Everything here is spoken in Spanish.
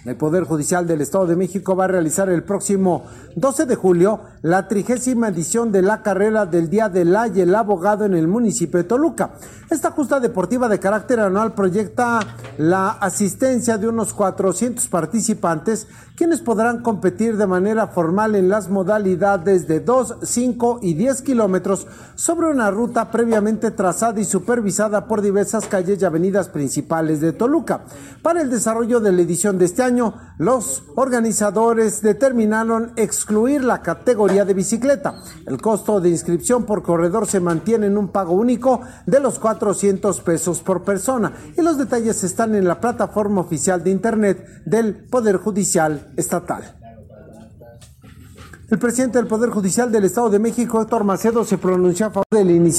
El Poder Judicial del Estado de México va a realizar el próximo 12 de julio la 30ª edición de la carrera del Día del y el Abogado en el municipio de Toluca. Esta justa deportiva de carácter anual proyecta la asistencia de unos 400 participantes, quienes podrán competir de manera formal en las modalidades de 2, 5 y 10 kilómetros sobre una ruta previamente trazada y supervisada por diversas calles y avenidas principales de Toluca. Para el desarrollo de la edición de este año, los organizadores determinaron excluir la categoría de bicicleta. El costo de inscripción por corredor se mantiene en un pago único de los 400 pesos por persona, y los detalles están en la plataforma oficial de internet del Poder Judicial Estatal. El presidente del Poder Judicial del Estado de México, Héctor Macedo, se pronunció a favor de la iniciativa